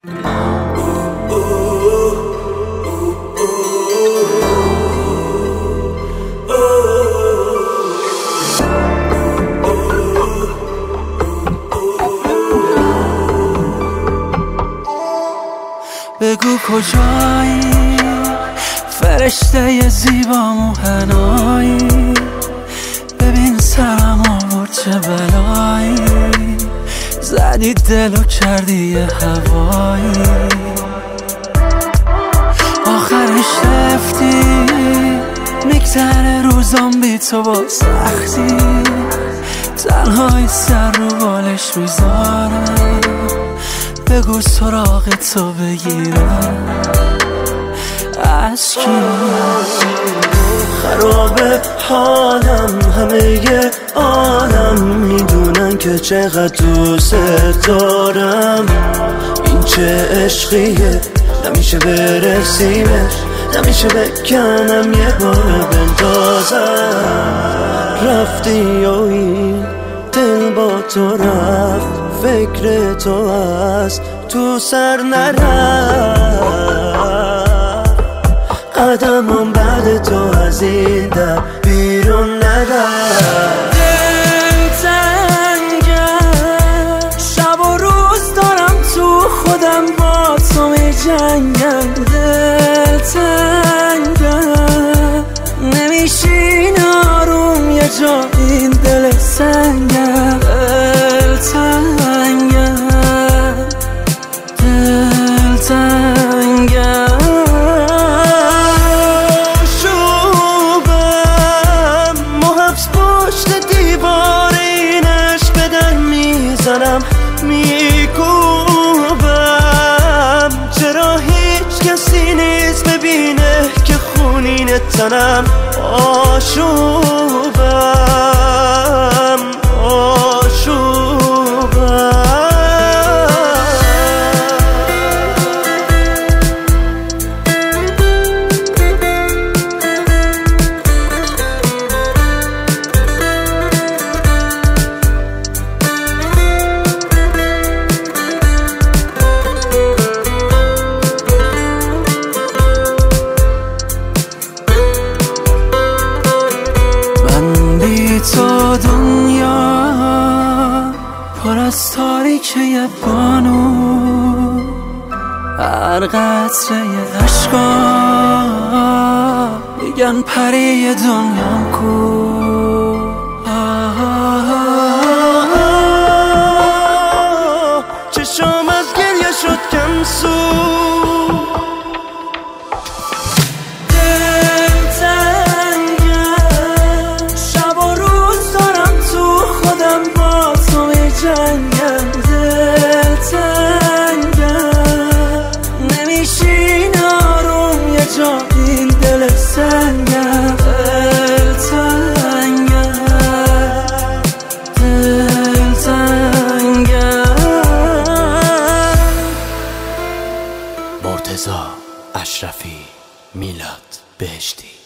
بگو کجایی فرشته زیبا موهنایی، ببین سرم آورد چه بلایی، زدی دل و کردی یه هوایی، آخرش رفتی میگذره روزام بی تو با سختی، تنهایی سر رو بالش میذارم، بگو سراغ تو بگیرم از کی؟ خرابه حالم، همه عالم میدونن که چقدر دوست دارم، این چه عشقیه نمیشه برسیمش، نمیشه بکنم یه بار بندازم، رفتی و این دل با تو رفت، فکر تو از تو سر نرفت، قدمم بعد تو از این در بیرون نرفت. دل تنگم، شب و روز دارم تو خودم با تو می جنگم، دل تنگم نمیشین آروم یه جا این دل سنگم، دل تنگم، دل تنگم، شوبم محبس پشت دیوار این عشق به در میزنم، میکوبم چرا هیچ کسی نیست ببینه که خونین تنم، آشوبم آشوبم. تو دنیا پر از تاریکه بانو، هر قطره عشقا میگن پری دنیام کو، چشام از گریه شد کم سو، جنگم، دل تنگم نمیشین آروم یه جا این دل سنگم، دل تنگم، دل تنگم. مرتضی اشرفی، میلاد بهشتی.